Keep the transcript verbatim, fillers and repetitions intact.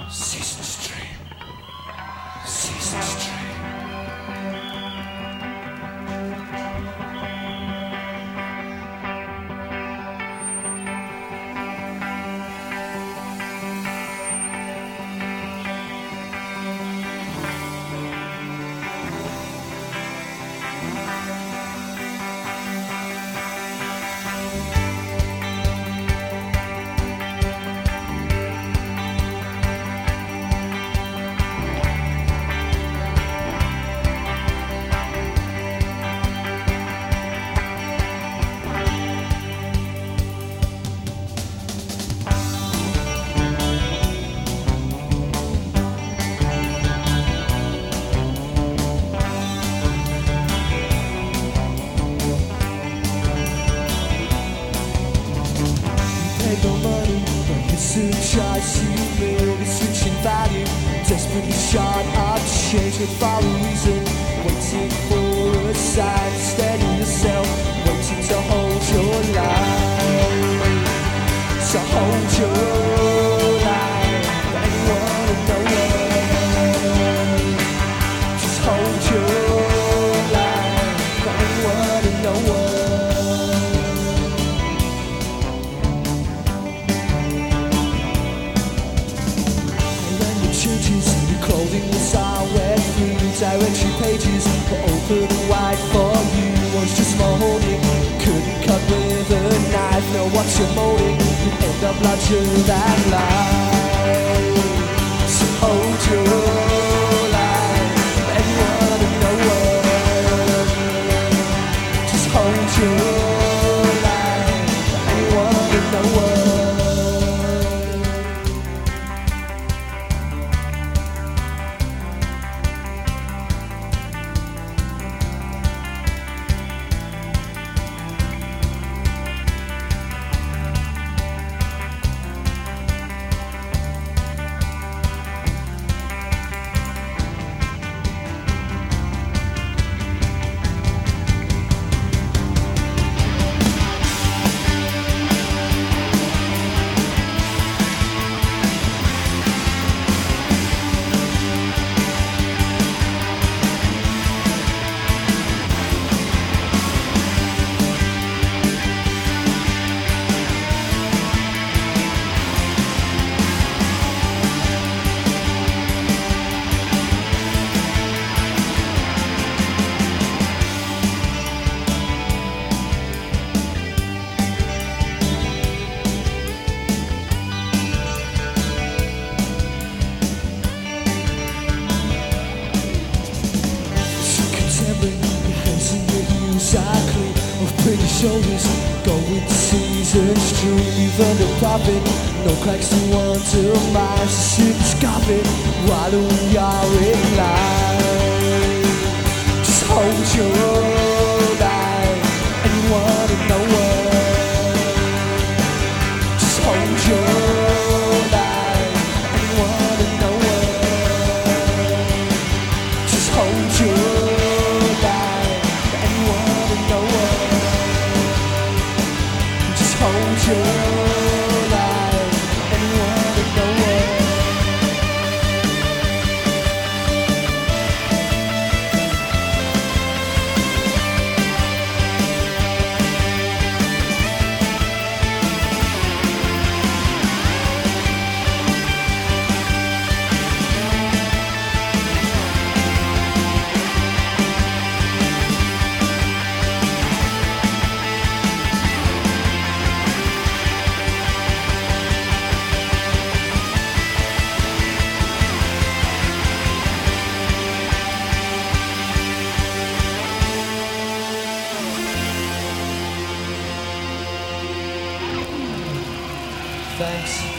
Ceaseless dream. Ceaseless dream. No money, but it's a choice you made. It's reaching value, desperately short of change, but for a reason. Waiting for a sign, steady yourself, waiting to hold your line, to hold your line. For anyone and no one, just hold your line. For anyone and no one. Your clothing was all wet through directory pages were open wide for you. Was just molding, couldn't cut with a knife. Know what you're molding, you end up larger than life. So hold your line, anyone and no one. Just hold your line, anyone and no one. Cycling of pretty shoulders, go with the seasons, dream under profit. No cracks to undermine, so sit scoffing while we are in line. Just hold your line, anyone and no one. Just hold your line, anyone and no one. Just hold your line, anyone and no one. Just hold your line, anyone and no one. Thanks.